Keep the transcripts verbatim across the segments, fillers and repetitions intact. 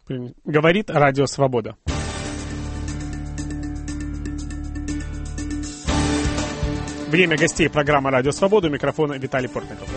Говорит Радио Свобода. Время гостей программы «Радио Свобода». У микрофона Виталий Портников.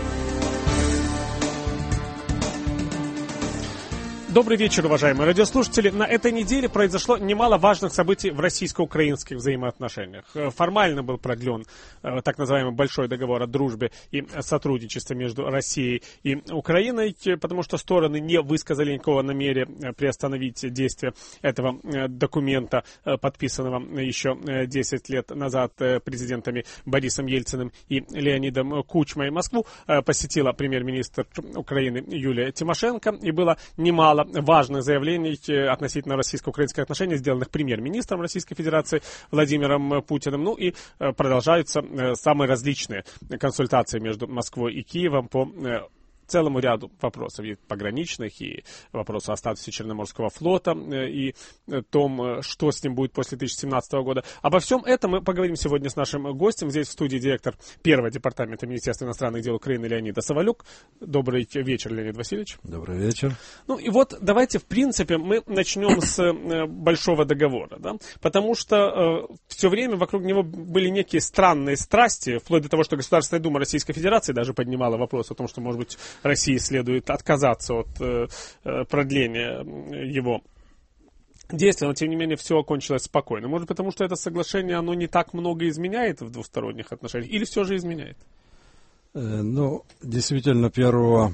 Добрый вечер, уважаемые радиослушатели. На этой неделе произошло немало важных событий в российско-украинских взаимоотношениях. Формально был продлен э, так называемый большой договор о дружбе и сотрудничестве между Россией и Украиной, потому что стороны не высказали никакого намерения приостановить действие этого э, документа, э, подписанного еще э, десять лет назад э, президентами Борисом Ельциным и Леонидом Кучмой. Москву э, посетила премьер-министр Украины Юлия Тимошенко, и было немало важных заявлений относительно российско-украинских отношений, сделанных премьер-министром Российской Федерации Владимиром Путиным. Ну и продолжаются самые различные консультации между Москвой и Киевом по целому ряду вопросов, и пограничных, и вопросов о статусе Черноморского флота, и том, что с ним будет после две тысячи семнадцатого года. Обо всем этом мы поговорим сегодня с нашим гостем. Здесь в студии директор первого департамента Министерства иностранных дел Украины Леонид Савалюк. Добрый вечер, Леонид Васильевич. Добрый вечер. Ну и вот давайте, в принципе, мы начнем с большого договора, да? Потому что э, все время вокруг него были некие странные страсти, вплоть до того, что Государственная Дума Российской Федерации даже поднимала вопрос о том, что, может быть, России следует отказаться от э, продления его действия, но тем не менее все окончилось спокойно. Может, потому что это соглашение, оно не так много изменяет в двусторонних отношениях, или все же изменяет? Э, ну, действительно, первого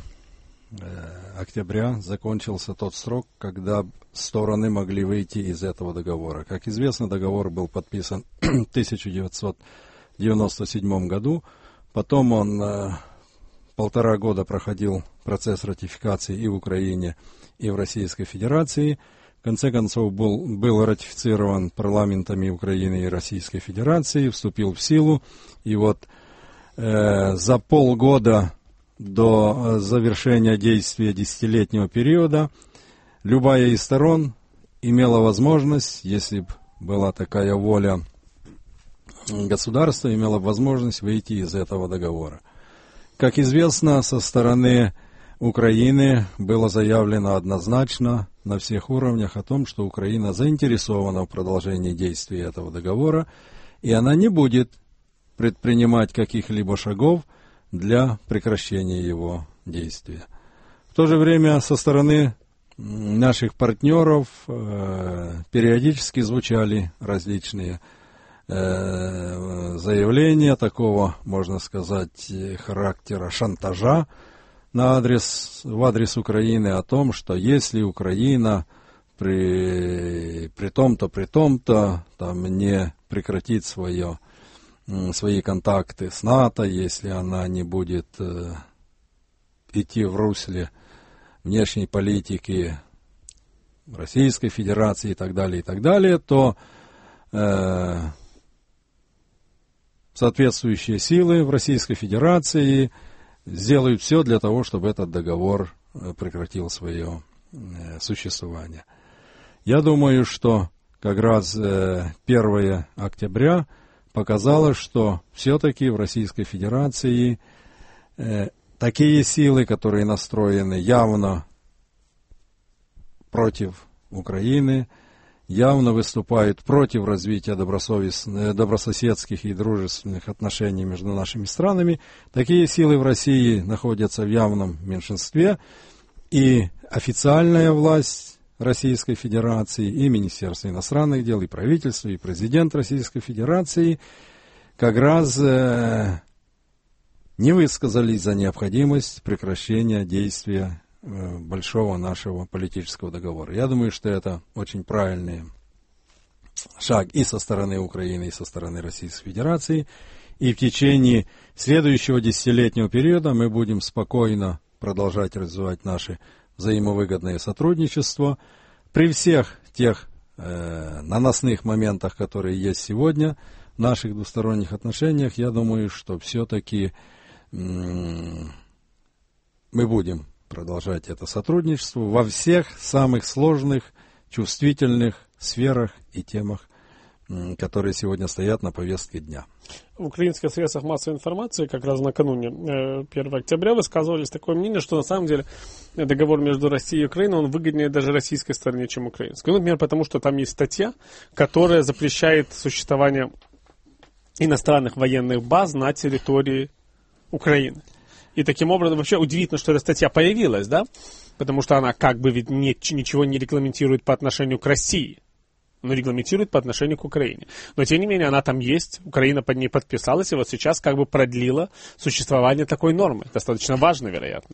октября закончился тот срок, когда стороны могли выйти из этого договора. Как известно, договор был подписан в тысяча девятьсот девяносто седьмом году, потом он... Э, Полтора года проходил процесс ратификации и в Украине, и в Российской Федерации. В конце концов, был, был ратифицирован парламентами Украины и Российской Федерации, вступил в силу. И вот э, за полгода до завершения действия десятилетнего периода любая из сторон имела возможность, если бы была такая воля государства, имела возможность выйти из этого договора. Как известно, со стороны Украины было заявлено однозначно на всех уровнях о том, что Украина заинтересована в продолжении действия этого договора, и она не будет предпринимать каких-либо шагов для прекращения его действия. В то же время со стороны наших партнеров э, периодически звучали различные заявления такого, можно сказать, характера шантажа на адрес, в адрес Украины о том, что если Украина при, при том-то, при том-то там, не прекратит свое, свои контакты с НАТО, если она не будет э, идти в русле внешней политики Российской Федерации и так далее, и так далее, то э, соответствующие силы в Российской Федерации сделают все для того, чтобы этот договор прекратил свое существование. Я думаю, что как раз первого октября показало, что все-таки в Российской Федерации такие силы, которые настроены явно против Украины, явно выступают против развития добрососедских и дружественных отношений между нашими странами. Такие силы в России находятся в явном меньшинстве, и официальная власть Российской Федерации, и Министерство иностранных дел, и правительство, и президент Российской Федерации как раз э, не высказались за необходимость прекращения действия большого нашего политического договора. Я думаю, что это очень правильный шаг и со стороны Украины, и со стороны Российской Федерации. И в течение следующего десятилетнего периода мы будем спокойно продолжать развивать наше взаимовыгодное сотрудничество. При всех тех э, наносных моментах, которые есть сегодня в наших двусторонних отношениях, я думаю, что все-таки м- мы будем продолжать это сотрудничество во всех самых сложных, чувствительных сферах и темах которые сегодня стоят на повестке дня. В украинских средствах массовой информации как раз накануне первого октября высказывались такое мнение, что на самом деле договор между Россией и Украиной, он выгоднее даже российской стороне, чем украинской. Ну, например, потому что там есть статья, которая запрещает существование иностранных военных баз на территории Украины. И таким образом, вообще удивительно, что эта статья появилась, да? Потому что она как бы ведь не, ничего не регламентирует по отношению к России, но регламентирует по отношению к Украине. Но, тем не менее, она там есть, Украина под ней подписалась, и вот сейчас как бы продлила существование такой нормы. Достаточно важно, вероятно.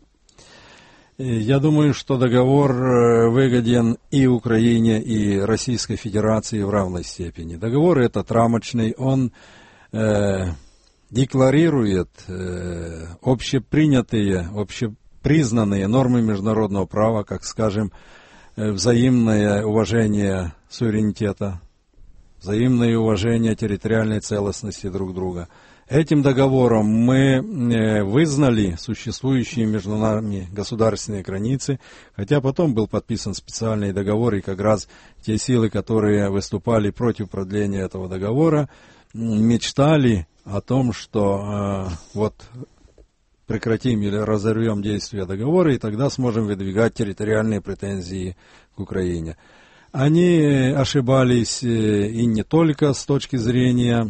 Я думаю, что договор выгоден и Украине, и Российской Федерации в равной степени. Договор этот рамочный, он э, декларирует э, общепринятые, общепризнанные нормы международного права, как, скажем, взаимное уважение суверенитета, взаимное уважение территориальной целостности друг друга. Этим договором мы вызнали существующие между нами государственные границы, хотя потом был подписан специальный договор, и как раз те силы, которые выступали против продления этого договора, мечтали о том, что э, вот прекратим или разорвем действие договора, и тогда сможем выдвигать территориальные претензии к Украине. Они ошибались и не только с точки зрения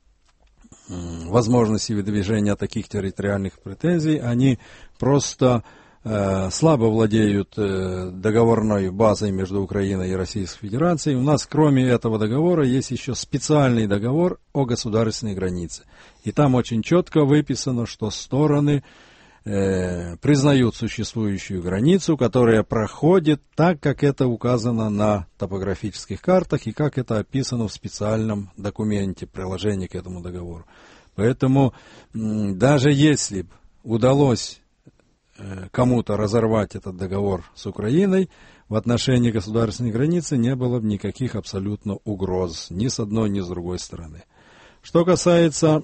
возможности выдвижения таких территориальных претензий, они просто э, слабо владеют э, договорной базой между Украиной и Российской Федерацией. У нас, кроме этого договора, есть еще специальный договор о государственной границе. И там очень четко выписано, что стороны э, признают существующую границу, которая проходит так, как это указано на топографических картах и как это описано в специальном документе, приложении к этому договору. Поэтому м, даже если удалось э, кому-то разорвать этот договор с Украиной, в отношении государственной границы не было бы никаких абсолютно угроз ни с одной, ни с другой стороны. Что касается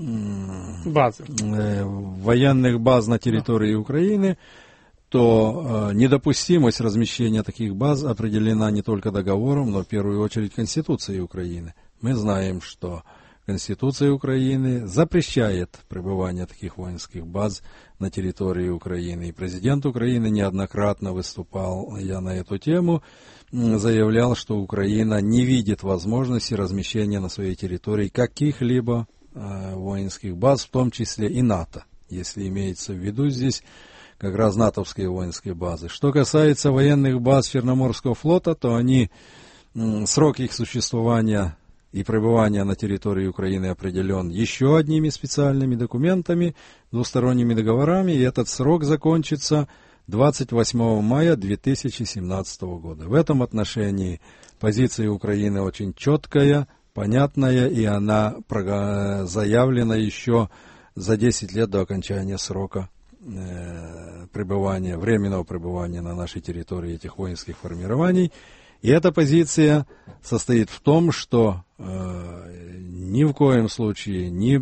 Базы. Э, военных баз на территории Украины, то э, недопустимость размещения таких баз определена не только договором, но в первую очередь Конституцией Украины. Мы знаем, что Конституция Украины запрещает пребывание таких воинских баз на территории Украины. И президент Украины неоднократно выступал я на эту тему, заявлял, что Украина не видит возможности размещения на своей территории каких-либо воинских баз, в том числе и НАТО, если имеется в виду здесь как раз натовские воинские базы. Что касается военных баз Черноморского флота, то они, срок их существования и пребывания на территории Украины определен еще одними специальными документами, двусторонними договорами, и этот срок закончится двадцать восьмого мая две тысячи семнадцатого года. В этом отношении позиция Украины очень четкая, понятная, и она заявлена еще за десять лет до окончания срока э, пребывания, временного пребывания на нашей территории этих воинских формирований. И эта позиция состоит в том, что э, ни в коем случае, ни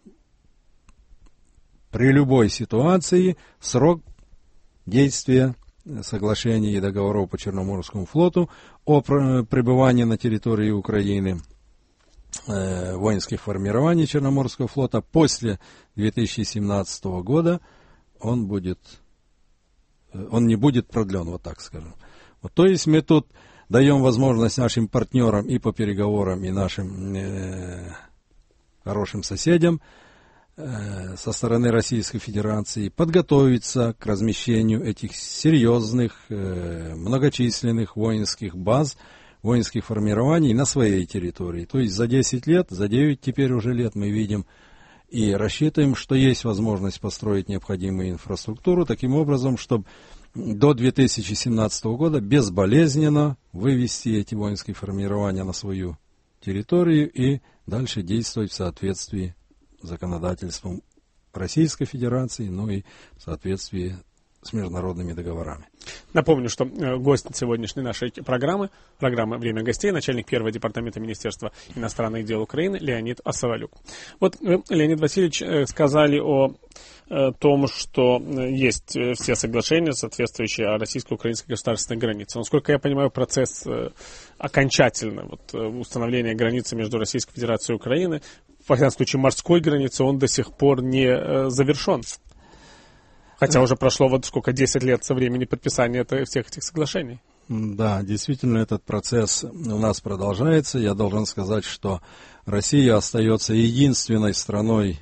при любой ситуации срок действия соглашений и договоров по Черноморскому флоту о пребывании на территории Украины э, воинских формирований Черноморского флота после две тысячи семнадцатого года он будет, он не будет продлен, вот так скажем. Вот, то есть мы тут даем возможность нашим партнерам и по переговорам, и нашим э, хорошим соседям э, со стороны Российской Федерации подготовиться к размещению этих серьезных, э, многочисленных воинских баз, воинских формирований на своей территории. То есть за десять лет, за девять теперь уже лет мы видим и рассчитываем, что есть возможность построить необходимую инфраструктуру таким образом, чтобы до две тысячи семнадцатого года безболезненно вывести эти воинские формирования на свою территорию и дальше действовать в соответствии с законодательством Российской Федерации, ну и в соответствии с международными договорами. Напомню, что гость сегодняшней нашей программы, программы «Время гостей», начальник первого департамента Министерства иностранных дел Украины Леонид Осовалюк. Вот вы, Леонид Васильевич, сказали о том, что есть все соглашения, соответствующие о российско-украинской государственной границе. Насколько я понимаю, процесс окончательно вот, установления границы между Российской Федерацией и Украиной, во всяком случае морской границы, он до сих пор не завершен. Хотя уже прошло вот сколько, десять лет со времени подписания это, всех этих соглашений. Да, действительно, этот процесс у нас продолжается. Я должен сказать, что Россия остается единственной страной,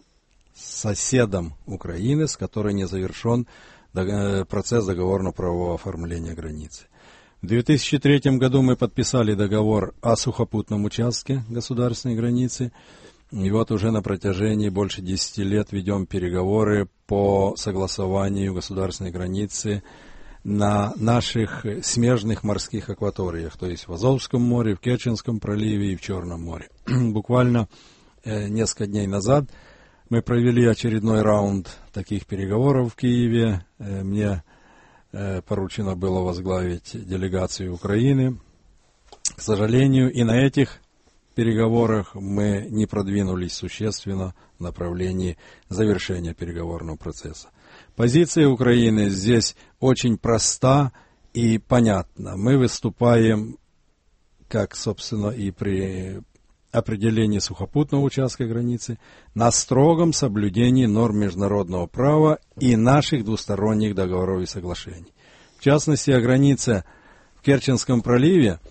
соседом Украины, с которой не завершен процесс договорно-правового оформления границы. В две тысячи третьем году мы подписали договор о сухопутном участке государственной границы. И вот уже на протяжении больше десяти лет ведем переговоры по согласованию государственной границы на наших смежных морских акваториях, то есть в Азовском море, в Керченском проливе и в Черном море. Буквально э, несколько дней назад мы провели очередной раунд таких переговоров в Киеве. Э, мне э, поручено было возглавить делегацию Украины. К сожалению, и на этих переговорах мы не продвинулись существенно в направлении завершения переговорного процесса. Позиция Украины здесь очень проста и понятна. Мы выступаем, как, собственно, и при определении сухопутного участка границы, на строгом соблюдении норм международного права и наших двусторонних договоров и соглашений. В частности, о границе в Керченском проливе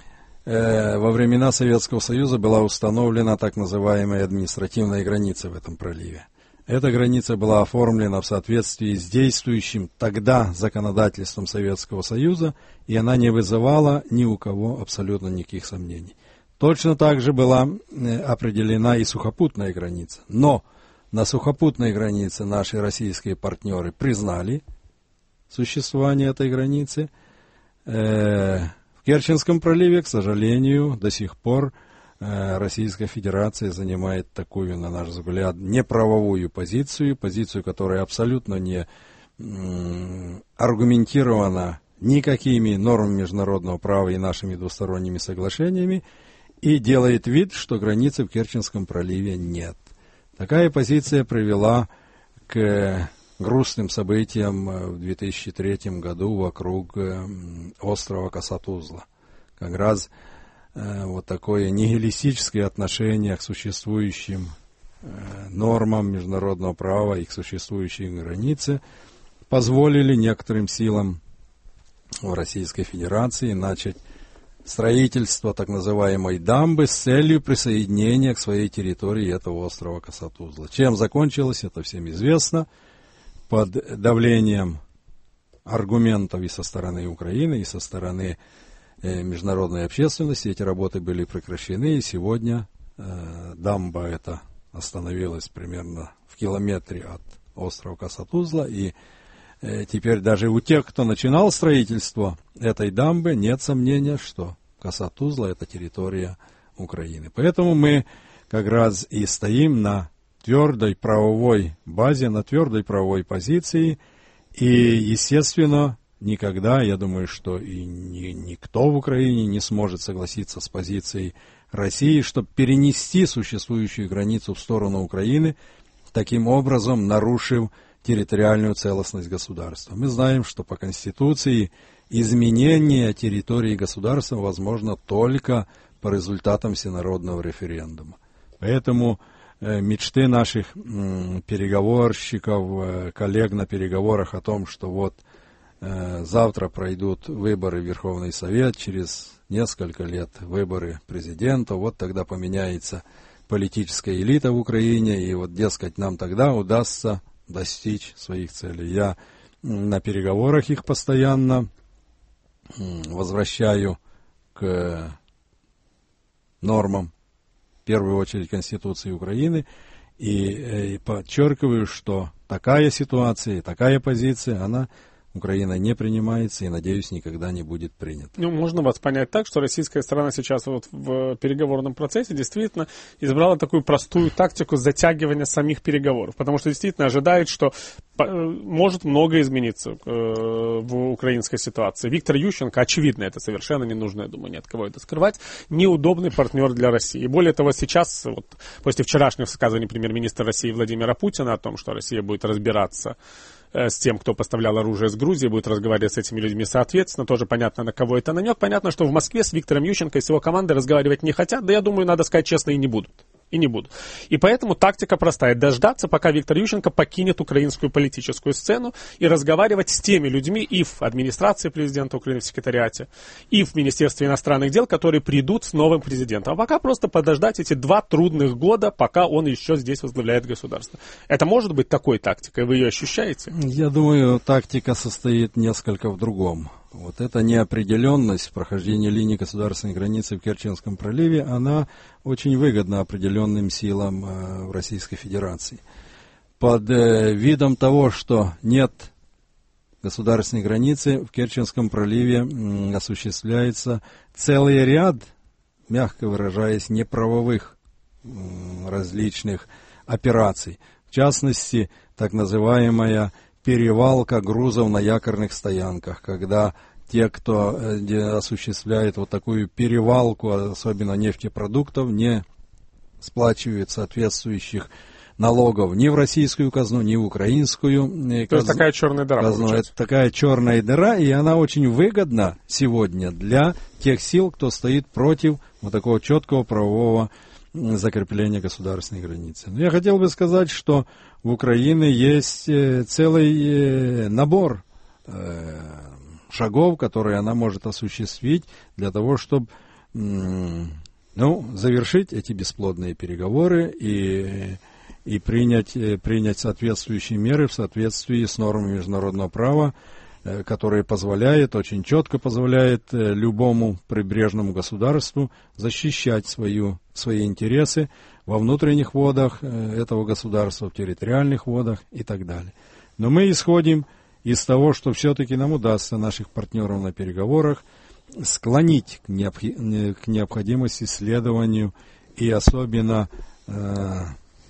во времена Советского Союза была установлена так называемая административная граница в этом проливе. Эта граница была оформлена в соответствии с действующим тогда законодательством Советского Союза, и она не вызывала ни у кого абсолютно никаких сомнений. Точно так же была определена и сухопутная граница. Но на сухопутной границе наши российские партнеры признали существование этой границы. В Керченском проливе, к сожалению, до сих пор э, Российская Федерация занимает такую, на наш взгляд, неправовую позицию, позицию, которая абсолютно не м, аргументирована никакими нормами международного права и нашими двусторонними соглашениями, и делает вид, что границы в Керченском проливе нет. Такая позиция привела к грустным событиям в две тысячи третьем году вокруг острова Коса-Тузла. Как раз э, вот такое нигилистическое отношение к существующим э, нормам международного права и к существующей границе позволили некоторым силам в Российской Федерации начать строительство так называемой дамбы с целью присоединения к своей территории этого острова Коса-Тузла. Чем закончилось, это всем известно. Под давлением аргументов и со стороны Украины, и со стороны э, международной общественности эти работы были прекращены, и сегодня э, дамба эта остановилась примерно в километре от острова Коса-Тузла, и э, теперь даже у тех, кто начинал строительство этой дамбы, нет сомнения, что Коса-Тузла — это территория Украины. Поэтому мы как раз и стоим на твердой правовой базе, на твердой правовой позиции, и, естественно, никогда, я думаю, что и ни, никто в Украине не сможет согласиться с позицией России, чтобы перенести существующую границу в сторону Украины, таким образом нарушив территориальную целостность государства. Мы знаем, что по Конституции изменение территории государства возможно только по результатам всенародного референдума. Поэтому мечты наших переговорщиков, коллег на переговорах о том, что вот завтра пройдут выборы в Верховный Совет, через несколько лет выборы президента, вот тогда поменяется политическая элита в Украине, и вот, дескать, нам тогда удастся достичь своих целей. Я на переговорах их постоянно возвращаю к нормам, в первую очередь, Конституции Украины, и, и подчеркиваю, что такая ситуация, такая позиция, она Украина не принимается и, надеюсь, никогда не будет принята. Ну, можно вас понять так, что российская сторона сейчас вот в переговорном процессе действительно избрала такую простую тактику затягивания самих переговоров, потому что действительно ожидает, что может многое измениться в украинской ситуации. Виктор Ющенко, очевидно, это совершенно не нужно, я думаю, ни от кого это скрывать, неудобный партнер для России. И более того, сейчас, вот, после вчерашних высказываний премьер-министра России Владимира Путина о том, что Россия будет разбираться с тем, кто поставлял оружие с Грузии, будет разговаривать с этими людьми соответственно, тоже понятно, на кого это намек. Понятно, что в Москве с Виктором Ющенко и с его командой разговаривать не хотят, да я думаю, надо сказать честно, и не будут. И не будут. И поэтому тактика простая. Дождаться, пока Виктор Ющенко покинет украинскую политическую сцену и разговаривать с теми людьми и в администрации президента Украины, в секретариате, и в Министерстве иностранных дел, которые придут с новым президентом. А пока просто подождать эти два трудных года, пока он еще здесь возглавляет государство. Это может быть такой тактикой? Вы ее ощущаете? Я думаю, тактика состоит несколько в другом. Вот эта неопределенность прохождения линии государственной границы в Керченском проливе, она очень выгодна определенным силам э, в Российской Федерации. Под э, видом того, что нет государственной границы, в Керченском проливе э, осуществляется целый ряд, мягко выражаясь, неправовых э, различных операций. В частности, так называемая перевалка грузов на якорных стоянках, когда те, кто э, осуществляет вот такую перевалку, особенно нефтепродуктов, не сплачивают соответствующих налогов ни в российскую казну, ни в украинскую казну. То есть такая черная дыра казну. Это такая черная дыра, и она очень выгодна сегодня для тех сил, кто стоит против вот такого четкого правового закрепления государственной границы. Но я хотел бы сказать, что в Украине есть целый набор шагов, которые она может осуществить для того, чтобы ну, завершить эти бесплодные переговоры и, и принять, принять соответствующие меры в соответствии с нормами международного права, которые позволяет, очень четко позволяет любому прибрежному государству защищать свою, свои интересы во внутренних водах этого государства, в территориальных водах и так далее. Но мы исходим из того, что все-таки нам удастся наших партнеров на переговорах склонить к, необх... к необходимости следованию и особенно э,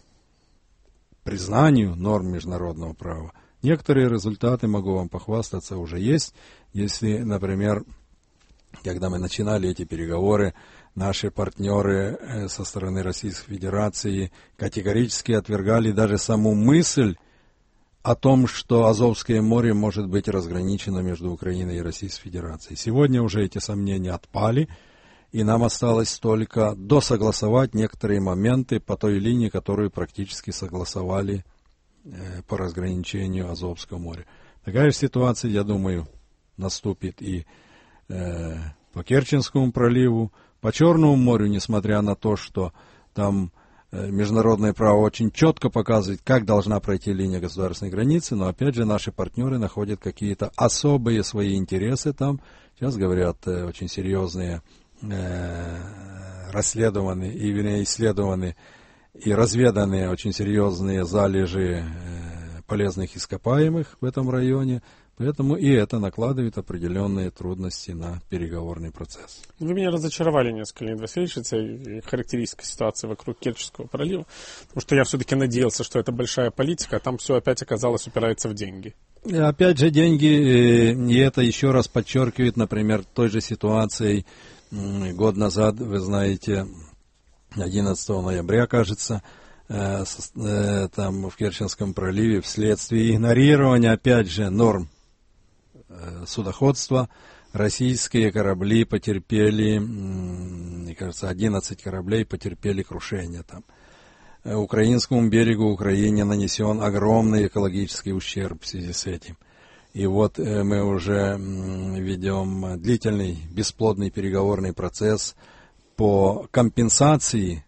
признанию норм международного права. Некоторые результаты, могу вам похвастаться, уже есть. Если, например, когда мы начинали эти переговоры, наши партнеры со стороны Российской Федерации категорически отвергали даже саму мысль о том, что Азовское море может быть разграничено между Украиной и Российской Федерацией. Сегодня уже эти сомнения отпали, и нам осталось только досогласовать некоторые моменты по той линии, которую практически согласовали по разграничению Азовского моря. Такая же ситуация, я думаю, наступит и э, по Керченскому проливу, по Черному морю, несмотря на то, что там э, международное право очень четко показывает, как должна пройти линия государственной границы, но опять же наши партнеры находят какие-то особые свои интересы там. Сейчас говорят э, очень серьезные э, расследованные, и, вернее, исследованные и разведаны очень серьезные залежи э, полезных ископаемых в этом районе, поэтому и это накладывает определенные трудности на переговорный процесс. Вы меня разочаровали несколько, Леонид Васильевич, этой характеристикой ситуации вокруг Керченского пролива, потому что я все-таки надеялся, что это большая политика, а там все опять оказалось упирается в деньги. И опять же деньги, и это еще раз подчеркивает, например, той же ситуацией год назад, вы знаете, одиннадцатого ноября, кажется, э, э, там в Керченском проливе вследствие игнорирования, опять же, норм э, судоходства, российские корабли потерпели, э, мне кажется, одиннадцать кораблей потерпели крушение там. Э, украинскому берегу Украине нанесен огромный экологический ущерб в связи с этим. И вот э, мы уже э, ведем длительный, бесплодный переговорный процесс по компенсации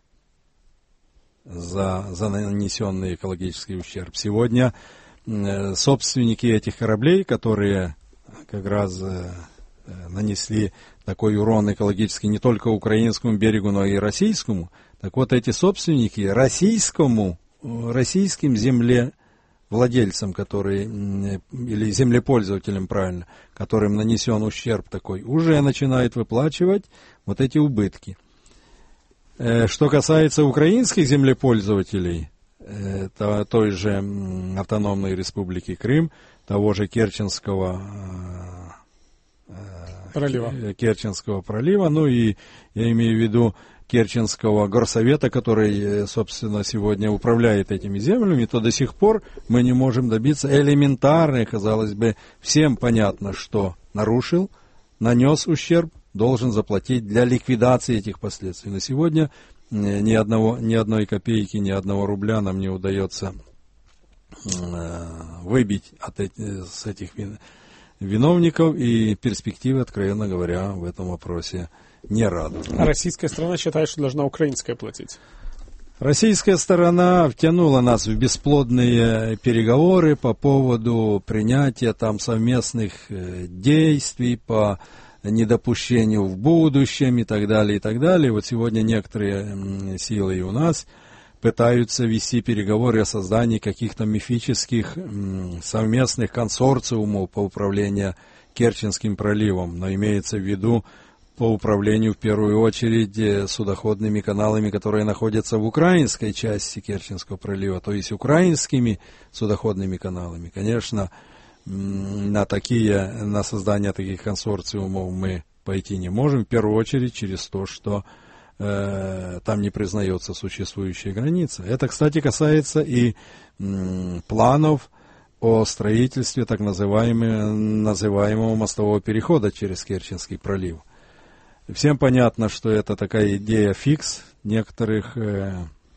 за, за нанесенный экологический ущерб. Сегодня э, собственники этих кораблей, которые как раз э, нанесли такой урон экологический не только украинскому берегу, но и российскому, так вот эти собственники российскому, российским земле владельцам, которые, или землепользователям, правильно, которым нанесен ущерб такой, уже начинает выплачивать вот эти убытки. Что касается украинских землепользователей, то, той же автономной республики Крым, того же Керченского пролива. Керченского пролива, ну и я имею в виду Керченского горсовета, который, собственно, сегодня управляет этими землями, то до сих пор мы не можем добиться элементарной, казалось бы, всем понятно, что нарушил, нанес ущерб, должен заплатить для ликвидации этих последствий. На сегодня ни одного, ни одной копейки, ни одного рубля нам не удается выбить от эти, с этих виновников, и перспективы, откровенно говоря, в этом вопросе не радует. А российская сторона считает, что должна украинская платить? Российская сторона втянула нас в бесплодные переговоры по поводу принятия там совместных действий по недопущению в будущем и так далее, и так далее. Вот сегодня некоторые силы и у нас пытаются вести переговоры о создании каких-то мифических совместных консорциумов по управлению Керченским проливом, но имеется в виду по управлению в первую очередь судоходными каналами, которые находятся в украинской части Керченского пролива, то есть украинскими судоходными каналами. Конечно, на такие, на создание таких консорциумов мы пойти не можем, в первую очередь через то, что э, там не признается существующая граница. Это, кстати, касается и м, планов о строительстве так называемого, называемого мостового перехода через Керченский пролив. Всем понятно, что это такая идея фикс некоторых э,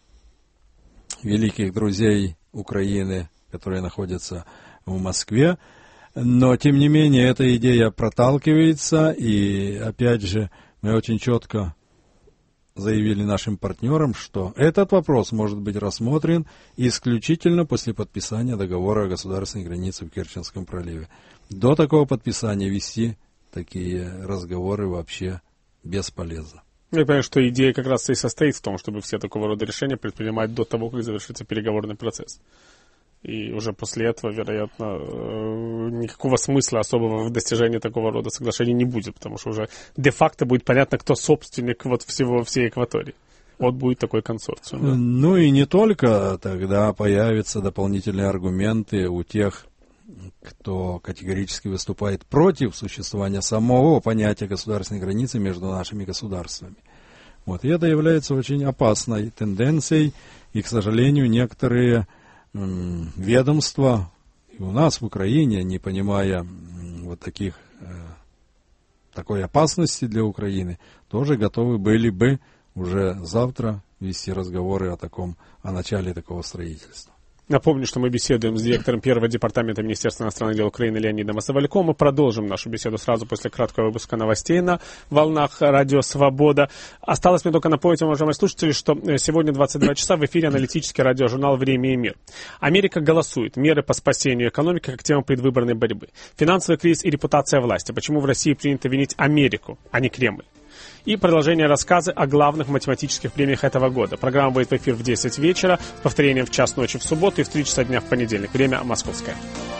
великих друзей Украины, которые находятся в Москве, но, тем не менее, эта идея проталкивается, и, опять же, мы очень четко заявили нашим партнерам, что этот вопрос может быть рассмотрен исключительно после подписания договора о государственной границе в Керченском проливе. До такого подписания вести такие разговоры вообще бесполезно. Я понимаю, что идея как раз и состоит в том, чтобы все такого рода решения предпринимать до того, как завершится переговорный процесс. И уже после этого, вероятно, никакого смысла особого в достижении такого рода соглашений не будет, потому что уже де-факто будет понятно, кто собственник вот всего, всей акватории. Вот будет такой консорциум. Да? Ну и не только, тогда появятся дополнительные аргументы у тех, кто категорически выступает против существования самого понятия государственной границы между нашими государствами. Вот. И это является очень опасной тенденцией, и, к сожалению, некоторые м, ведомства и у нас в Украине, не понимая м, вот таких, э, такой опасности для Украины, тоже готовы были бы уже завтра вести разговоры о таком, о начале такого строительства. Напомню, что мы беседуем с директором первого департамента Министерства иностранных дел Украины Леонидом Осовальком. Мы продолжим нашу беседу сразу после краткого выпуска новостей на волнах Радио Свобода. Осталось мне только напомнить вам, уважаемые слушатели, что сегодня двадцать два часа в эфире аналитический радиожурнал «Время и мир». Америка голосует. Меры по спасению экономики как тема предвыборной борьбы. Финансовый кризис и репутация власти. Почему в России принято винить Америку, а не Кремль? И продолжение рассказа о главных математических премиях этого года. Программа выйдет в эфир в десять вечера, с повторением в час ночи в субботу и в три часа дня в понедельник. Время московское.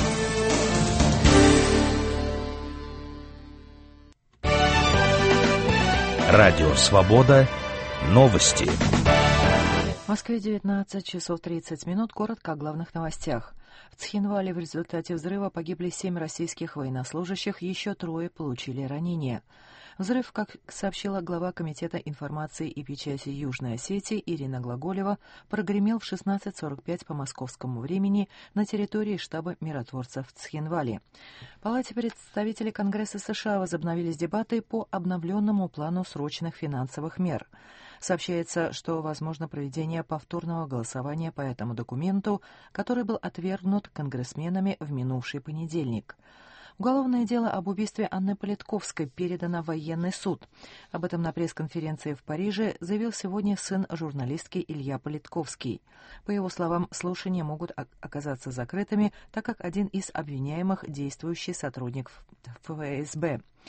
Радио «Свобода». Новости. В Москве девятнадцать часов тридцать минут. Коротко о главных новостях. В Цхинвале в результате взрыва погибли семь российских военнослужащих, еще трое получили ранения. Взрыв, как сообщила глава Комитета информации и печати Южной Осетии Ирина Глаголева, прогремел в шестнадцать сорок пять по московскому времени на территории штаба миротворцев в Цхинвале. В Палате представителей Конгресса США возобновились дебаты по обновленному плану срочных финансовых мер. Сообщается, что возможно проведение повторного голосования по этому документу, который был отвергнут конгрессменами в минувший понедельник. Уголовное дело об убийстве Анны Политковской передано в военный суд. Об этом на пресс-конференции в Париже заявил сегодня сын журналистки Илья Политковский. По его словам, слушания могут оказаться закрытыми, так как один из обвиняемых – действующий сотрудник ФСБ.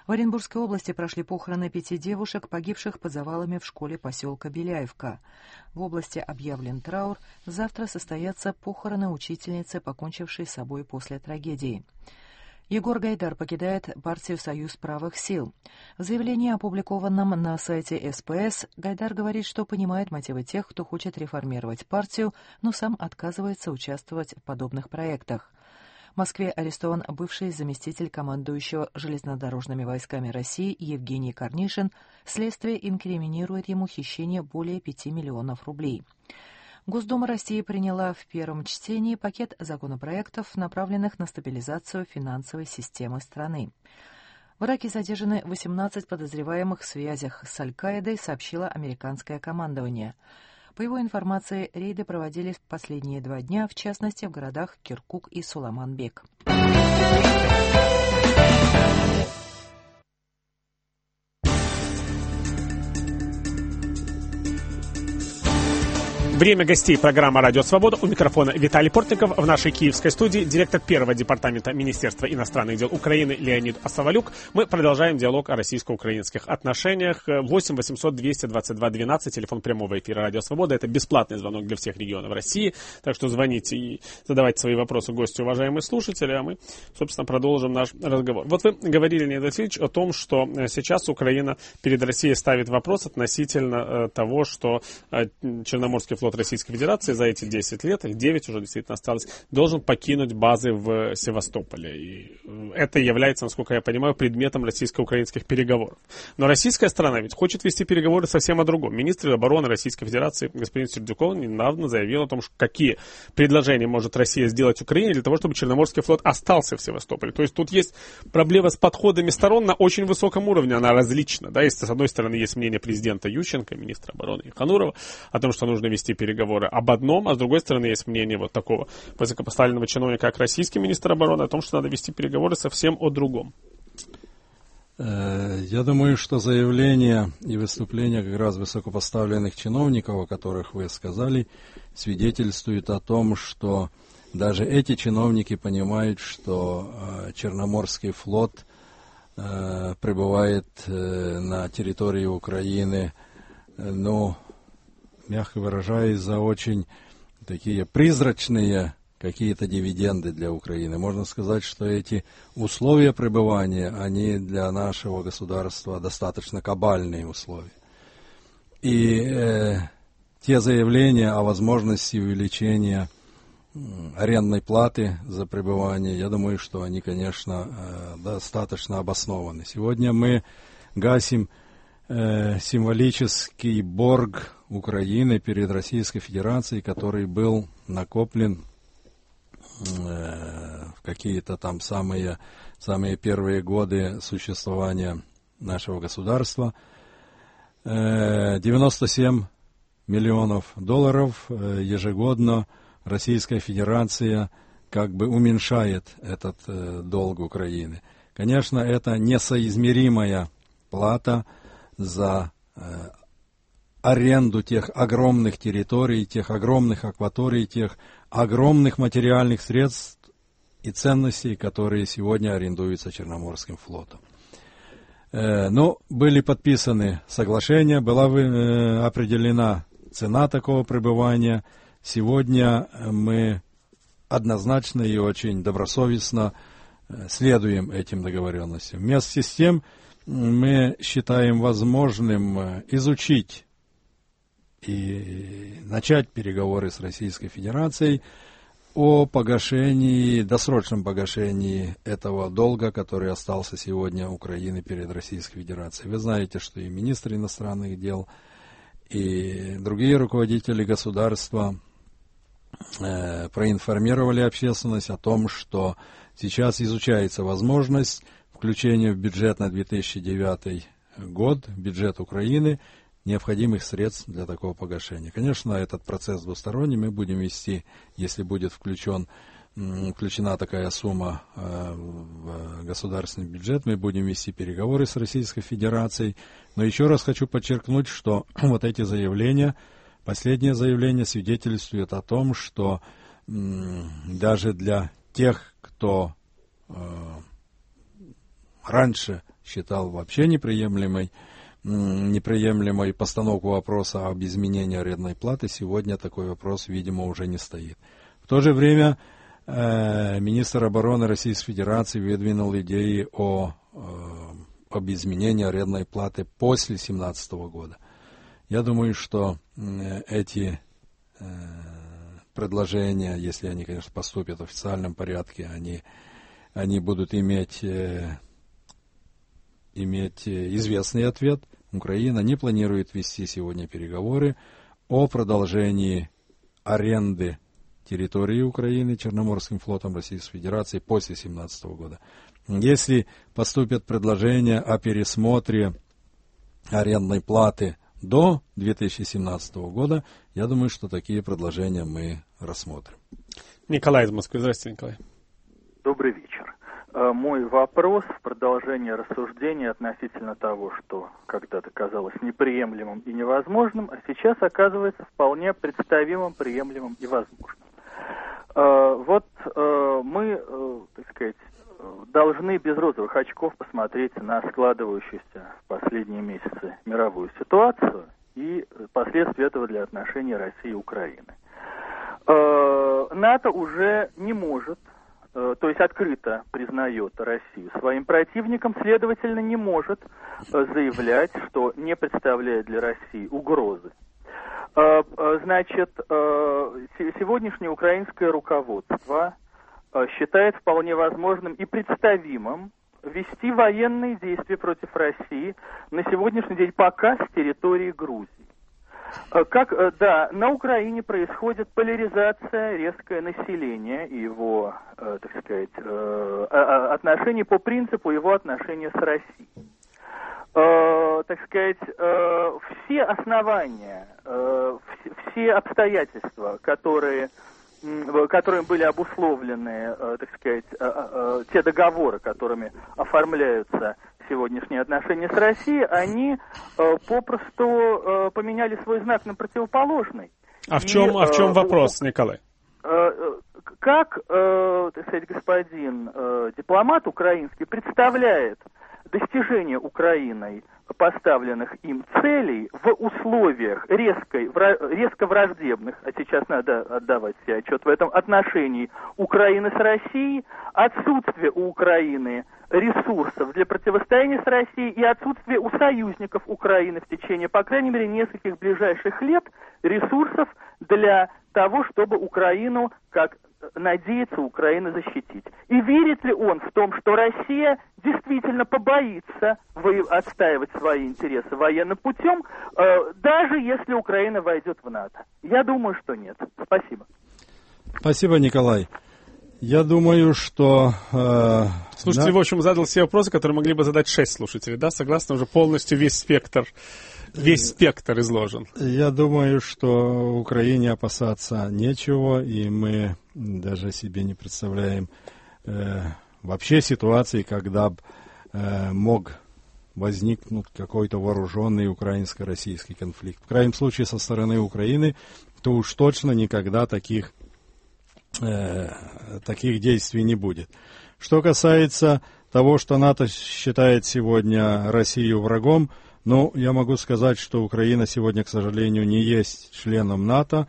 В Оренбургской области прошли похороны пяти девушек, погибших под завалами в школе поселка Беляевка. В области объявлен траур. Завтра состоятся похороны учительницы, покончившей с собой после трагедии. Егор Гайдар покидает партию «Союз правых сил». В заявлении, опубликованном на сайте эс пэ эс, Гайдар говорит, что понимает мотивы тех, кто хочет реформировать партию, но сам отказывается участвовать в подобных проектах. В Москве арестован бывший заместитель командующего железнодорожными войсками России Евгений Корнишин. Следствие инкриминирует ему хищение более пяти миллионов рублей. Госдума России приняла в первом чтении пакет законопроектов, направленных на стабилизацию финансовой системы страны. В Ираке задержаны восемнадцать подозреваемых в связях с Аль-Каидой, сообщило американское командование. По его информации, рейды проводились в последние два дня, в частности в городах Киркук и Суламан-Бек. Время гостей программы «Радио Свобода». У микрофона Виталий Портников. В нашей киевской студии директор первого департамента Министерства иностранных дел Украины Леонид Осовалюк. Мы продолжаем диалог о российско-украинских отношениях. восемь восемьсот двести двадцать два двенадцать, телефон прямого эфира «Радио Свобода». Это бесплатный звонок для всех регионов России. Так что звоните и задавайте свои вопросы гостю, уважаемые слушатели, а мы, собственно, продолжим наш разговор. Вот вы говорили, Леонид Васильевич, о том, что сейчас Украина перед Россией ставит вопрос относительно того, что Черноморский флот Российской Федерации за эти десять лет, их девять уже действительно осталось, должен покинуть базы в Севастополе. И это является, насколько я понимаю, предметом российско-украинских переговоров. Но российская сторона ведь хочет вести переговоры совсем о другом. Министр обороны Российской Федерации господин Сердюков недавно заявил о том, что какие предложения может Россия сделать Украине для того, чтобы Черноморский флот остался в Севастополе. То есть тут есть проблема с подходами сторон на очень высоком уровне, она различна. Да? Если, с одной стороны, есть мнение президента Ющенко, министра обороны Ханурова, о том, что нужно вести переговоры об одном, а с другой стороны есть мнение вот такого высокопоставленного чиновника, как российский министр обороны, о том, что надо вести переговоры совсем о другом. Я думаю, что заявления и выступления как раз высокопоставленных чиновников, о которых вы сказали, свидетельствуют о том, что даже эти чиновники понимают, что Черноморский флот пребывает на территории Украины, ну, мягко выражаясь, за очень такие призрачные какие-то дивиденды для Украины. Можно сказать, что эти условия пребывания, они для нашего государства достаточно кабальные условия. И э, те заявления о возможности увеличения э, арендной платы за пребывание, я думаю, что они, конечно, э, достаточно обоснованы. Сегодня мы гасим э, символический борг Украины перед Российской Федерацией, который был накоплен э, в какие-то там самые, самые первые годы существования нашего государства. Э, девяносто семь миллионов долларов э, ежегодно Российская Федерация как бы уменьшает этот э, долг Украины. Конечно, это несоизмеримая плата за э, аренду тех огромных территорий, тех огромных акваторий, тех огромных материальных средств и ценностей, которые сегодня арендуются Черноморским флотом. Э, но были подписаны соглашения, была э, определена цена такого пребывания. Сегодня мы однозначно и очень добросовестно э, следуем этим договоренностям. Вместе с тем мы считаем возможным э, изучить и начать переговоры с Российской Федерацией о погашении, досрочном погашении этого долга, который остался сегодня Украины перед Российской Федерацией. Вы знаете, что и министр иностранных дел, и другие руководители государства э, проинформировали общественность о том, что сейчас изучается возможность включения в бюджет на две тысячи девятый год, бюджет Украины, необходимых средств для такого погашения. Конечно, этот процесс двусторонний мы будем вести, если будет включен, включена такая сумма в государственный бюджет, мы будем вести переговоры с Российской Федерацией. Но еще раз хочу подчеркнуть, что вот эти заявления, последнее заявление свидетельствует о том, что даже для тех, кто раньше считал вообще неприемлемой, неприемлемой постановку вопроса об изменении арендной платы, сегодня такой вопрос, видимо, уже не стоит. В то же время э, министр обороны Российской Федерации выдвинул идеи о, э, об изменении арендной платы после две тысячи семнадцатого года. Я думаю, что э, эти э, предложения, если они, конечно, поступят в официальном порядке, они, они будут иметь, э, иметь известный ответ. Украина не планирует вести сегодня переговоры о продолжении аренды территории Украины Черноморским флотом Российской Федерации после две тысячи семнадцатого года. Если поступят предложения о пересмотре арендной платы до две тысячи семнадцатого года, я думаю, что такие предложения мы рассмотрим. Николай из Москвы. Здравствуйте, Николай. Добрый вечер. Мой вопрос в продолжение рассуждения относительно того, что когда-то казалось неприемлемым и невозможным, а сейчас оказывается вполне представимым, приемлемым и возможным. Вот мы, так сказать, должны без розовых очков посмотреть на складывающуюся в последние месяцы мировую ситуацию и последствия этого для отношений России и Украины. НАТО уже не может, то есть открыто признает Россию своим противником, следовательно, не может заявлять, что не представляет для России угрозы. Значит, сегодняшнее украинское руководство считает вполне возможным и представимым вести военные действия против России на сегодняшний день пока с территории Грузии. Как, да, на Украине происходит поляризация, резкое население и его, э, так сказать, э, отношения по принципу его отношения с Россией. Э, так сказать, э, все основания, э, все обстоятельства, которые, э, которыми были обусловлены, э, так сказать, э, э, те договоры, которыми оформляются сегодняшние отношения с Россией, они э, попросту э, поменяли свой знак на противоположный. А в чем, и, а в чем э, вопрос, Николай? Э, как, э, так сказать, господин э, дипломат украинский представляет достижение Украиной поставленных им целей в условиях резкой, резко враждебных, а сейчас надо отдавать себе отчет в этом, отношений Украины с Россией, отсутствие у Украины ресурсов для противостояния с Россией и отсутствие у союзников Украины в течение, по крайней мере, нескольких ближайших лет ресурсов для того, чтобы Украину, как надеется, Украина защитить. И верит ли он в том, что Россия действительно побоится отстаивать свои интересы военным путем, э, даже если Украина войдет в НАТО? Я думаю, что нет. Спасибо. Спасибо, Николай. Я думаю, что... Э, Слушатель, да? в общем, задал все вопросы, которые могли бы задать шесть слушателей, да? Согласно, уже полностью весь спектр, весь спектр изложен. Я думаю, что Украине опасаться нечего, и мы даже себе не представляем э, вообще ситуации, когда б, э, мог возникнуть какой-то вооруженный украинско-российский конфликт. В крайнем случае, со стороны Украины, то уж точно никогда таких Э, таких действий не будет. Что касается того, что НАТО считает сегодня Россию врагом, ну, я могу сказать, что Украина сегодня, к сожалению, не есть членом НАТО,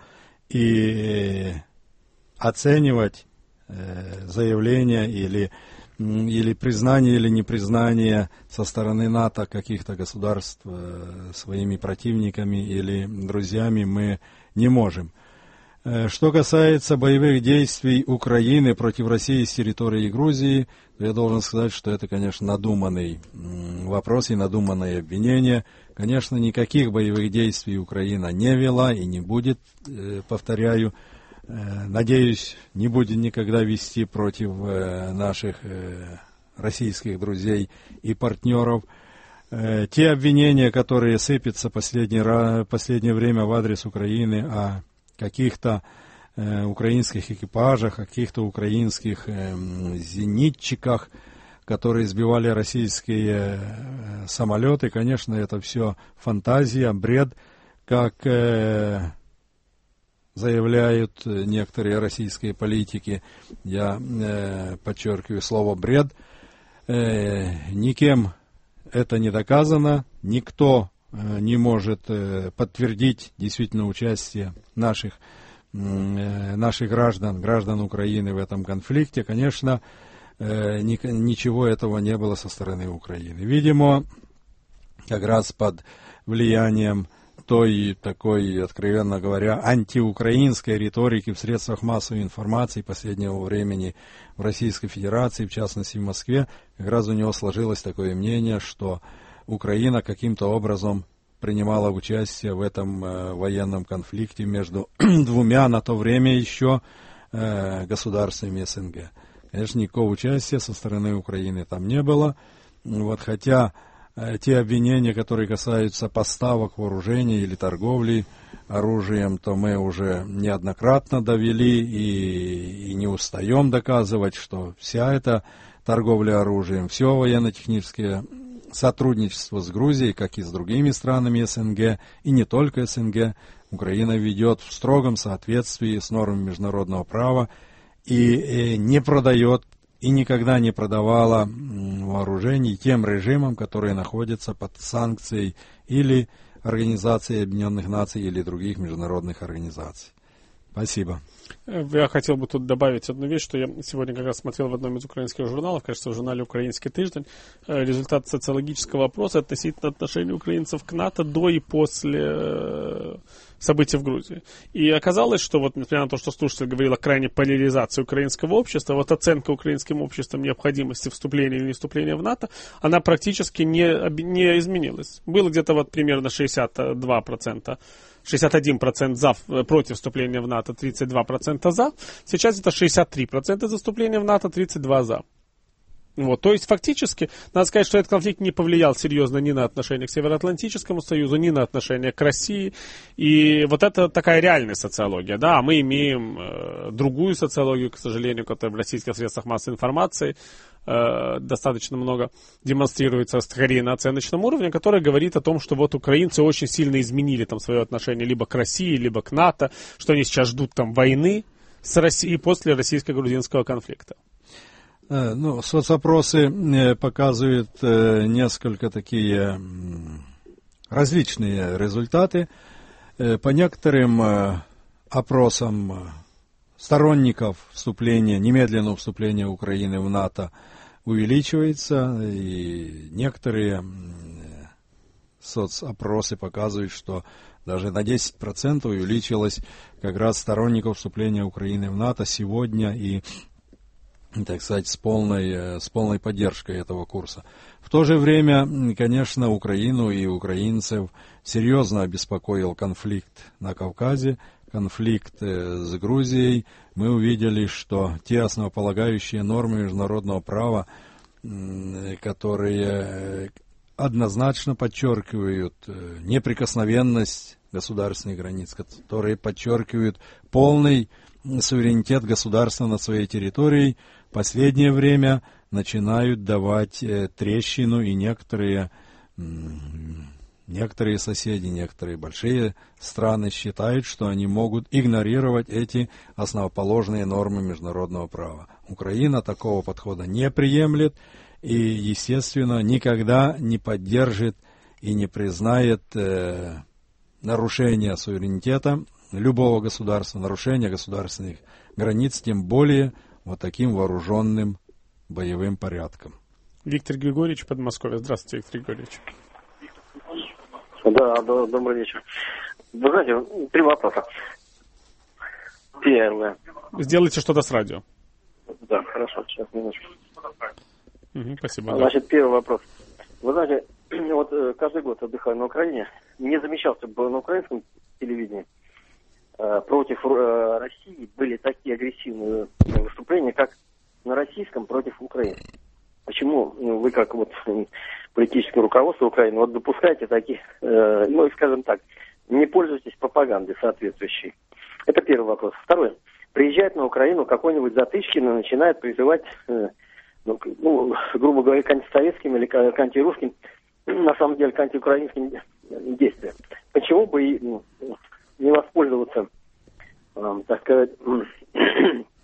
и оценивать э, заявления или, или признание или непризнание со стороны НАТО каких-то государств э, своими противниками или друзьями мы не можем. Что касается боевых действий Украины против России с территории Грузии, то я должен сказать, что это, конечно, надуманный вопрос и надуманное обвинение. Конечно, никаких боевых действий Украина не вела и не будет, повторяю, надеюсь, не будет никогда вести против наших российских друзей и партнеров. Те обвинения, которые сыпятся в последнее, последнее время в адрес Украины о каких-то э, украинских экипажах, каких-то украинских э, зенитчиках, которые сбивали российские э, самолеты. Конечно, это все фантазия, бред, как э, заявляют некоторые российские политики. Я э, подчеркиваю слово бред. Э, никем это не доказано, никто не может подтвердить действительно участие наших, наших граждан, граждан Украины в этом конфликте. Конечно, ничего этого не было со стороны Украины. Видимо, как раз под влиянием той такой, откровенно говоря, антиукраинской риторики в средствах массовой информации последнего времени в Российской Федерации, в частности в Москве, как раз у него сложилось такое мнение, что Украина каким-то образом принимала участие в этом э, военном конфликте между двумя на то время еще э, государствами СНГ. Конечно, никакого участия со стороны Украины там не было, вот, хотя те обвинения, которые касаются поставок вооружений или торговли оружием, то мы уже неоднократно довели и, и не устаем доказывать, что вся эта торговля оружием, все военно-техническое сотрудничество с Грузией, как и с другими странами СНГ, и не только СНГ, Украина ведет в строгом соответствии с нормами международного права и, и не продает и никогда не продавала вооружений тем режимам, которые находятся под санкцией или Организации Объединенных Наций или других международных организаций. Спасибо. Я хотел бы тут добавить одну вещь, что я сегодня как раз смотрел в одном из украинских журналов, кажется, в журнале «Украинский тыждень», результат социологического опроса относительно отношений украинцев к НАТО до и после событий в Грузии. И оказалось, что вот, несмотря на то, что слушатель говорил о крайней поляризации украинского общества, вот оценка украинским обществом необходимости вступления или не вступления в НАТО, она практически не, не изменилась. Было где-то вот примерно шестьдесят два процента. шестьдесят один процент за, против вступления в НАТО, тридцать два процента за. Сейчас это шестьдесят три процента за вступление в НАТО, тридцать два процента за. Вот, то есть фактически, надо сказать, что этот конфликт не повлиял серьезно ни на отношения к Североатлантическому Союзу, ни на отношения к России. И вот это такая реальная социология. Да, мы имеем э, другую социологию, к сожалению, которая в российских средствах массовой информации э, достаточно много демонстрируется скорее на оценочном уровне, которая говорит о том, что вот украинцы очень сильно изменили там свое отношение либо к России, либо к НАТО, что они сейчас ждут там войны с Россией после российско-грузинского конфликта. Ну, соцопросы показывают несколько такие различные результаты. По некоторым опросам сторонников вступления, немедленного вступления Украины в НАТО увеличивается, и некоторые соцопросы показывают, что даже на десять процентов увеличилось как раз сторонников вступления Украины в НАТО сегодня и, так сказать, с полной, с полной поддержкой этого курса. В то же время, конечно, Украину и украинцев серьезно обеспокоил конфликт на Кавказе, конфликт с Грузией. Мы увидели, что те основополагающие нормы международного права, которые однозначно подчеркивают неприкосновенность государственных границ, которые подчеркивают полный суверенитет государства над своей территорией, в последнее время начинают давать э, трещину, и некоторые, м- некоторые соседи, некоторые большие страны считают, что они могут игнорировать эти основоположные нормы международного права. Украина такого подхода не приемлет и, естественно, никогда не поддержит и не признает э, нарушения суверенитета любого государства, нарушения государственных границ, тем более вот таким вооруженным боевым порядком. Виктор Григорьевич, Подмосковье. Здравствуйте, Виктор Григорьевич. Да, да, добрый вечер. Вы знаете, три вопроса. Первое. Сделайте что-то с радио. Да, хорошо, сейчас, минуточку. Угу, спасибо. Значит, да. Первый вопрос. Вы знаете, вот каждый год отдыхаю на Украине, не замечал, чтобы на украинском телевидении против России были такие агрессивные выступления, как на российском против Украины. Почему вы, как вот политическое руководство Украины, вот допускаете такие, ну, скажем так, не пользуетесь пропагандой соответствующей? Это первый вопрос. Второй. Приезжает на Украину какой-нибудь Затычкин и начинает призывать, ну, ну, грубо говоря, к антисоветским или к антирусским, на самом деле к антиукраинским действиям. Почему бы и ну, не воспользоваться, э, так сказать,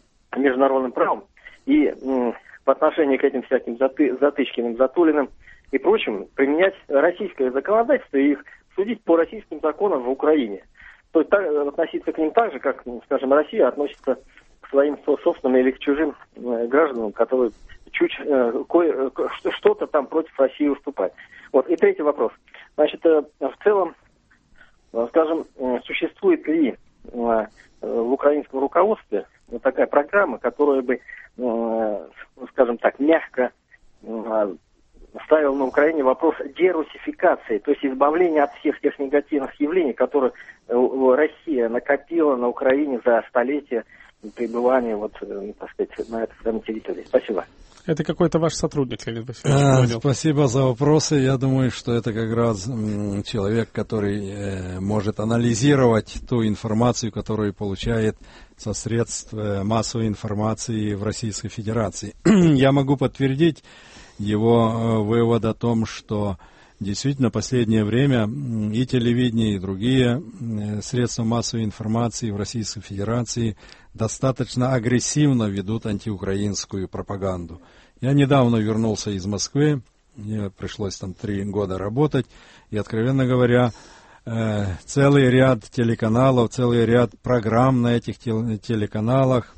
международным правом и э, по отношению к этим всяким заты, Затычкиным, Затулиным и прочим применять российское законодательство и их судить по российским законам в Украине. То есть так, относиться к ним так же, как, скажем, Россия относится к своим собственным или к чужим э, гражданам, которые чуть э, кое, э, что-то там против России выступают. Вот. И третий вопрос. Значит, э, в целом, э, скажем, э, существует ли э, в украинском руководстве вот такая программа, которая бы, э, скажем так, мягко э, ставила на Украине вопрос дерусификации, то есть избавления от всех тех негативных явлений, которые Россия накопила на Украине за столетия пребывания вот, так сказать, на этой самой территории. Спасибо. Это какой-то ваш сотрудник, Леонид Васильевич. А, спасибо за вопросы. Я думаю, что это как раз м, человек, который э, может анализировать ту информацию, которую получает со средств э, массовой информации в Российской Федерации. Я могу подтвердить его э, вывод о том, что действительно в последнее время и телевидение, и другие э, средства массовой информации в Российской Федерации достаточно агрессивно ведут антиукраинскую пропаганду. Я недавно вернулся из Москвы, мне пришлось там три года работать, и, откровенно говоря, э, целый ряд телеканалов, целый ряд программ на этих тел- телеканалах,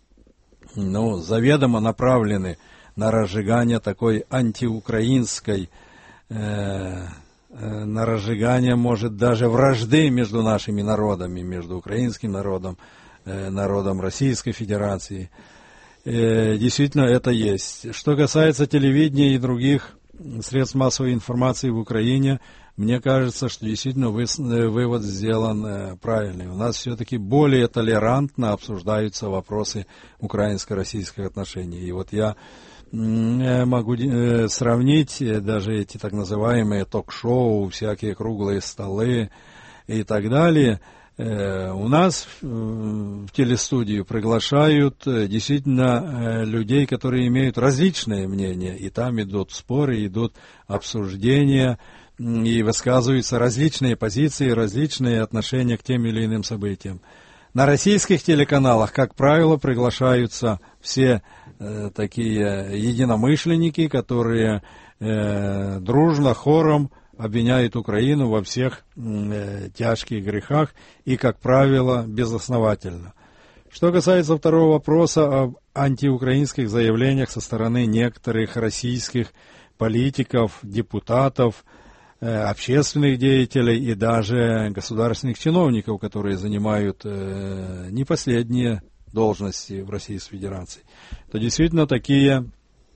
ну, заведомо направлены на разжигание такой антиукраинской, э, э, на разжигание, может, даже вражды между нашими народами, между украинским народом, э, народом Российской Федерации. Э, действительно, это есть. Что касается телевидения и других средств массовой информации в Украине, мне кажется, что действительно вы, вывод сделан э, правильный. У нас все-таки более толерантно обсуждаются вопросы украинско-российских отношений. И вот я могу э, сравнить даже эти так называемые ток-шоу, всякие круглые столы и так далее. Э, у нас э, в телестудию приглашают э, действительно э, людей, которые имеют различные мнения. И там идут споры, идут обсуждения, и высказываются различные позиции, различные отношения к тем или иным событиям. На российских телеканалах, как правило, приглашаются все э, такие единомышленники, которые э, дружно, хором обвиняют Украину во всех э, тяжких грехах и, как правило, безосновательно. Что касается второго вопроса об антиукраинских заявлениях со стороны некоторых российских политиков, депутатов, общественных деятелей и даже государственных чиновников, которые занимают э, не последние должности в Российской Федерации, то действительно такие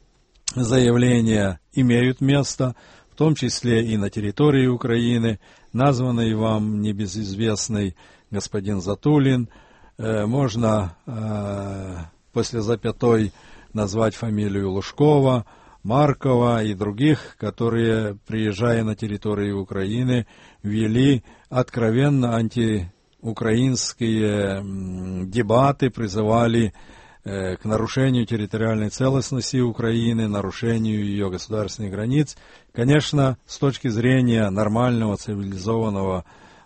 заявления имеют место, в том числе и на территории Украины. Названный вам небезызвестный господин Затулин, э, можно э, после запятой назвать фамилию Лужкова, Маркова и других, которые, приезжая на территорию Украины, вели откровенно антиукраинские дебаты, призывали э, к нарушению территориальной целостности Украины, нарушению ее государственных границ. Конечно, с точки зрения нормального, цивилизованного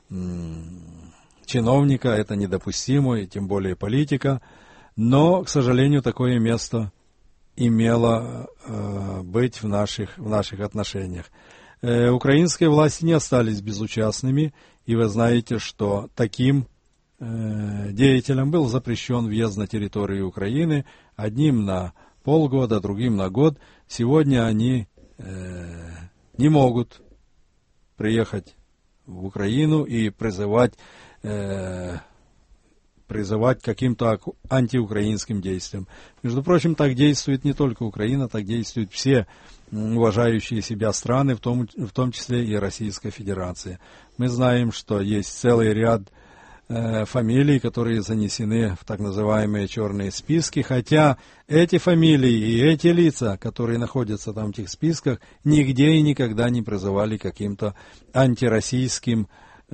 м, чиновника это недопустимо, и тем более политика, но, к сожалению, такое место имело э, быть в наших, в наших отношениях. Э, украинские власти не остались безучастными, и вы знаете, что таким э, деятелям был запрещен въезд на территорию Украины, одним на полгода, другим на год. Сегодня они э, не могут приехать в Украину и призывать э, призывать к каким-то антиукраинским действиям. Между прочим, так действует не только Украина, так действуют все уважающие себя страны, в том, в том числе и Российская Федерация. Мы знаем, что есть целый ряд э, фамилий, которые занесены в так называемые черные списки, хотя эти фамилии и эти лица, которые находятся там в этих списках, нигде и никогда не призывали к каким-то антироссийским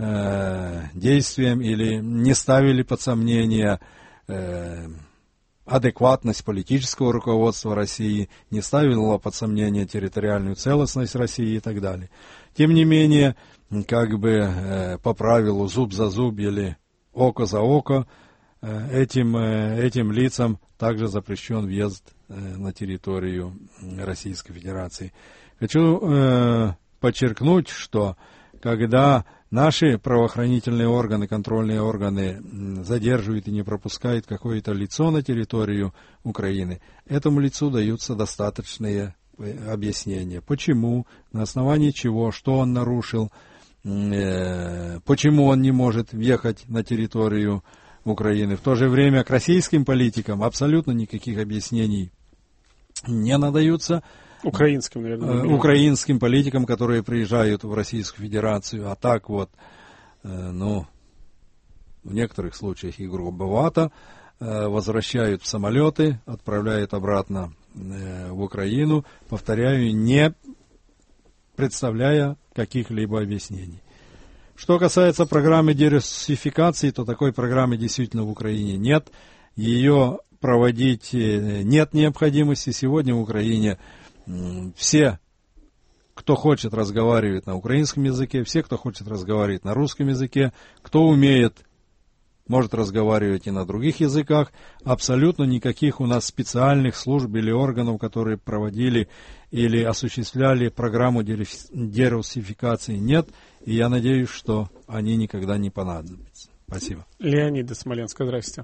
действиям или не ставили под сомнение э, адекватность политического руководства России, не ставила под сомнение территориальную целостность России и так далее. Тем не менее, как бы э, по правилу зуб за зуб или око за око, э, этим, э, этим лицам также запрещен въезд э, на территорию Российской Федерации. Хочу э, подчеркнуть, что когда наши правоохранительные органы, контрольные органы задерживают и не пропускают какое-то лицо на территорию Украины, этому лицу даются достаточные объяснения. Почему, на основании чего, что он нарушил, э, почему он не может въехать на территорию Украины. В то же время к российским политикам абсолютно никаких объяснений не надаются. Украинским, наверное. Э, украинским политикам, которые приезжают в Российскую Федерацию. А так вот, э, ну, в некоторых случаях и грубовато, э, возвращают в самолеты, отправляют обратно э, в Украину, повторяю, не представляя каких-либо объяснений. Что касается программы дерусификации, то такой программы действительно в Украине нет. Ее проводить нет необходимости. Сегодня в Украине все, кто хочет разговаривать на украинском языке, все, кто хочет разговаривать на русском языке, кто умеет, может разговаривать и на других языках. Абсолютно никаких у нас специальных служб или органов, которые проводили или осуществляли программу дерусификации, нет. И я надеюсь, что они никогда не понадобятся. Спасибо. Леонид из Смоленска, здрасте.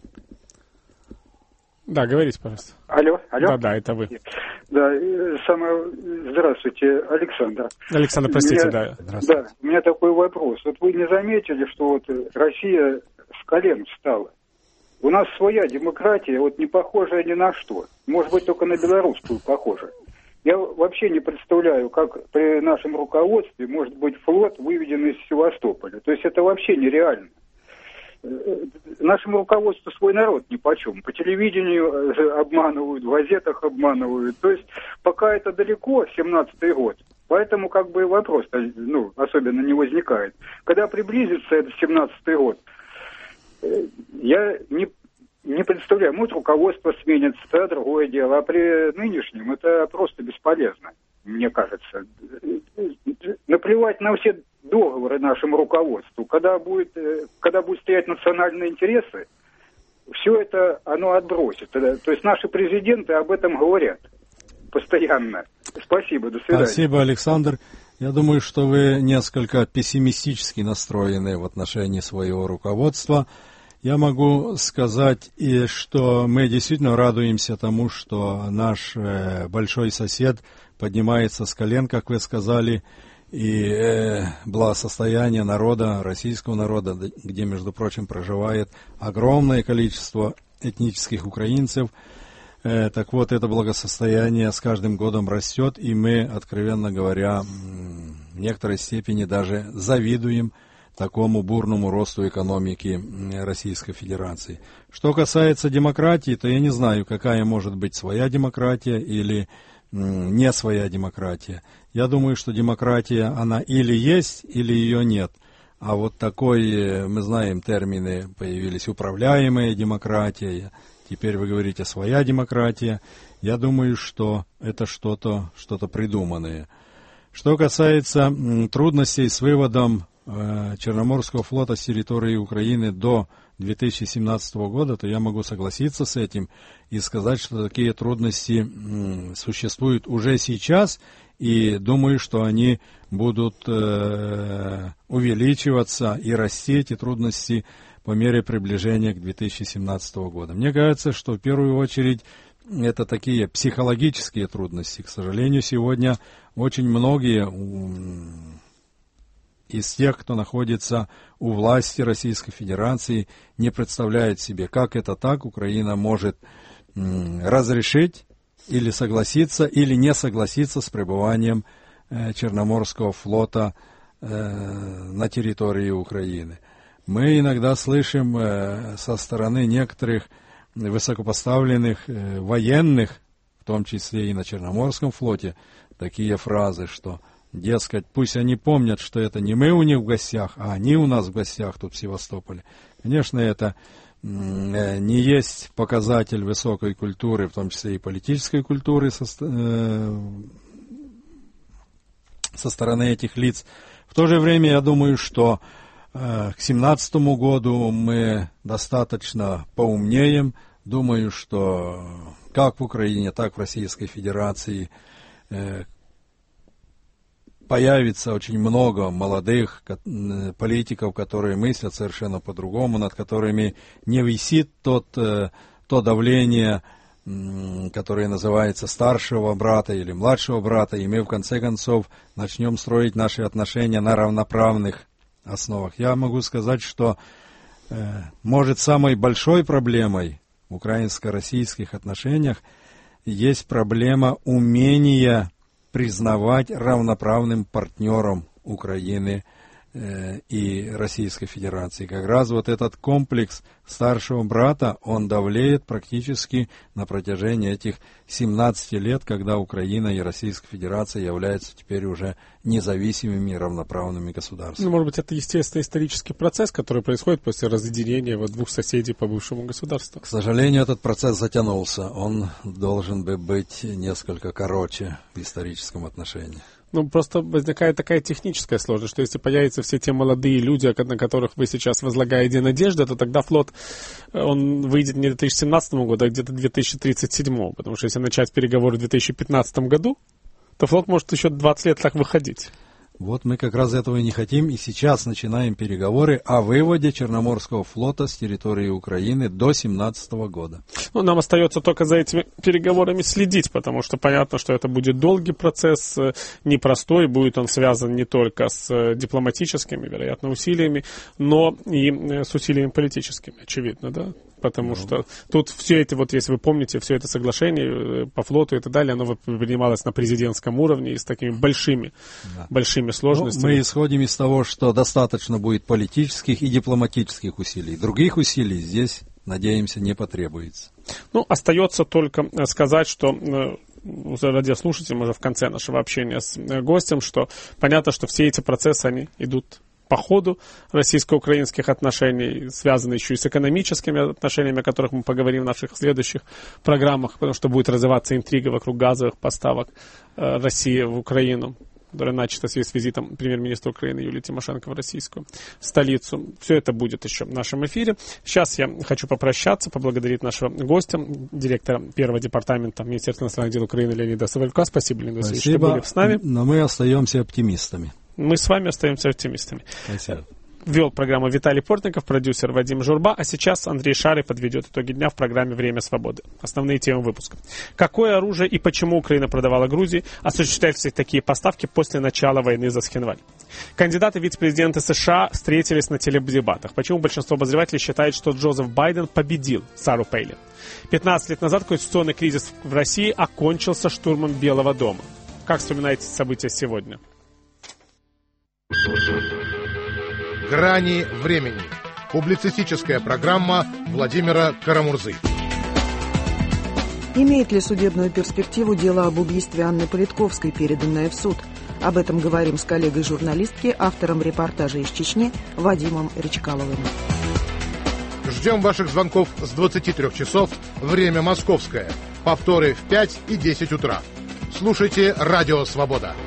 Да, говорите, пожалуйста. Алло, алло. Да, да, это вы. Да, самое... Здравствуйте, Александр. Александр, простите, меня... да. Здравствуйте. Да, у меня такой вопрос. Вот вы не заметили, что вот Россия с колен встала? У нас своя демократия, вот не похожая ни на что. Может быть, только на белорусскую похожа. Я вообще не представляю, как при нашем руководстве может быть флот выведен из Севастополя. То есть это вообще нереально. Нашему руководству свой народ нипочем. По телевидению обманывают, в газетах обманывают. То есть пока это далеко, семнадцатый год, поэтому как бы вопрос ну, особенно не возникает. Когда приблизится этот семнадцатый год, я не, не представляю, может руководство сменится, это другое дело, а при нынешнем это просто бесполезно, мне кажется. Наплевать на все договоры нашему руководству. Когда будет, когда будут стоять национальные интересы, все это оно отбросит. То есть наши президенты об этом говорят постоянно. Спасибо, до свидания. Спасибо, Александр. Я думаю, что вы несколько пессимистически настроены в отношении своего руководства. Я могу сказать, и что мы действительно радуемся тому, что наш э, большой сосед поднимается с колен, как вы сказали, и э, благосостояние народа, российского народа, где, между прочим, проживает огромное количество этнических украинцев. Э, так вот, это благосостояние с каждым годом растет, и мы, откровенно говоря, в некоторой степени даже завидуем такому бурному росту экономики Российской Федерации. Что касается демократии, то я не знаю, какая может быть своя демократия или не своя демократия. Я думаю, что демократия, она или есть, или ее нет. А вот такой, мы знаем, термины появились, управляемая демократия, теперь вы говорите своя демократия. Я думаю, что это что-то, что-то придуманное. Что касается трудностей с выводом Черноморского флота с территории Украины до две тысячи семнадцатого года, то я могу согласиться с этим и сказать, что такие трудности существуют уже сейчас, и думаю, что они будут э, увеличиваться и расти, эти трудности, по мере приближения к две тысячи семнадцатого года. Мне кажется, что в первую очередь это такие психологические трудности. К сожалению, сегодня очень многие из тех, кто находится у власти Российской Федерации, не представляют себе, как это так, Украина может м, разрешить или согласиться, или не согласиться с пребыванием э, Черноморского флота э, на территории Украины. Мы иногда слышим э, со стороны некоторых высокопоставленных э, военных, в том числе и на Черноморском флоте, такие фразы, что дескать, пусть они помнят, что это не мы у них в гостях, а они у нас в гостях тут в Севастополе. Конечно, это не есть показатель высокой культуры, в том числе и политической культуры со, э, со стороны этих лиц. В то же время я думаю, что э, к семнадцатому году мы достаточно поумнеем. Думаю, что как в Украине, так в Российской Федерации э, появится очень много молодых политиков, которые мыслят совершенно по-другому, над которыми не висит тот, то давление, которое называется старшего брата или младшего брата, и мы в конце концов начнем строить наши отношения на равноправных основах. Я могу сказать, что может самой большой проблемой в украинско-российских отношениях есть проблема умения признавать равноправным партнером Украины э, и Российской Федерации. Как раз вот этот комплекс старшего брата, он давлеет практически на протяжении этих семнадцати лет, когда Украина и Российская Федерация являются теперь уже независимыми и равноправными государствами. Ну, может быть, это естественный исторический процесс, который происходит после разъединения вот двух соседей по бывшему государству. К сожалению, этот процесс затянулся. Он должен бы быть несколько короче в историческом отношении. Ну, просто возникает такая техническая сложность, что если появятся все те молодые люди, на которых вы сейчас возлагаете надежды, то тогда флот, он выйдет не в две тысячи семнадцатом году, а где-то в две тысячи тридцать седьмом. Потому что если начать переговоры в две тысячи пятнадцатом году, то флот может еще двадцать лет так выходить. Вот мы как раз этого и не хотим, и сейчас начинаем переговоры о выводе Черноморского флота с территории Украины до две тысячи семнадцатого года. Ну, нам остается только за этими переговорами следить, потому что понятно, что это будет долгий процесс, непростой, будет он связан не только с дипломатическими, вероятно, усилиями, но и с усилиями политическими, очевидно, да? Потому ну. что тут все это, вот если вы помните, все это соглашение по флоту и так далее, оно принималось на президентском уровне и с такими большими, да. большими сложностями. Ну, мы исходим из того, что достаточно будет политических и дипломатических усилий. Других усилий здесь, надеемся, не потребуется. Ну, остается только сказать, что радиослушателям уже в конце нашего общения с гостем, что понятно, что все эти процессы, они идут по ходу российско-украинских отношений, связаны еще и с экономическими отношениями, о которых мы поговорим в наших следующих программах, потому что будет развиваться интрига вокруг газовых поставок э, России в Украину, которая начата в связи с визитом премьер-министра Украины Юлии Тимошенко в российскую столицу. Все это будет еще в нашем эфире. Сейчас я хочу попрощаться, поблагодарить нашего гостя, директора первого департамента Министерства иностранных дел Украины Леонида Савелька. Спасибо, Леонид Васильевич, что были с нами. Но мы остаемся оптимистами. Мы с вами остаемся оптимистами. Спасибо. Вел программу Виталий Портников, продюсер Вадим Журба, а сейчас Андрей Шарый подведет итоги дня в программе «Время свободы». Основные темы выпуска. Какое оружие и почему Украина продавала Грузии? Осуществляются такие поставки после начала войны за Схинваль. Кандидаты в вице-президенты США встретились на теледебатах. Почему большинство обозревателей считает, что Джозеф Байден победил Сару Пейлин? пятнадцать лет назад конституционный кризис в России окончился штурмом Белого дома. Как вспоминаете события сегодня? «Грани времени». Публицистическая программа Владимира Карамурзы. Имеет ли судебную перспективу дело об убийстве Анны Политковской, переданное в суд? Об этом говорим с коллегой журналистки, автором репортажа из Чечни Вадимом Речкаловым. Ждем ваших звонков с двадцати трёх часов, время московское. Повторы в пять и десять утра. Слушайте «Радио Свобода».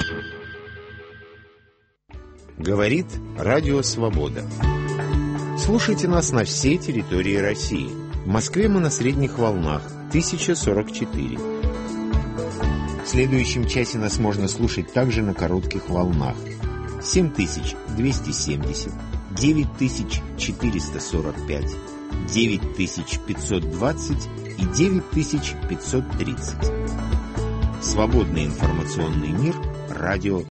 Говорит Радио Свобода. Слушайте нас на всей территории России. В Москве мы на средних волнах тысяча сорок четыре. В следующем часе нас можно слушать также на коротких волнах семь тысяч двести семьдесят, девять тысяч четыреста сорок пять, девять тысяч пятьсот двадцать и девять тысяч пятьсот тридцать. Свободный информационный мир. Радио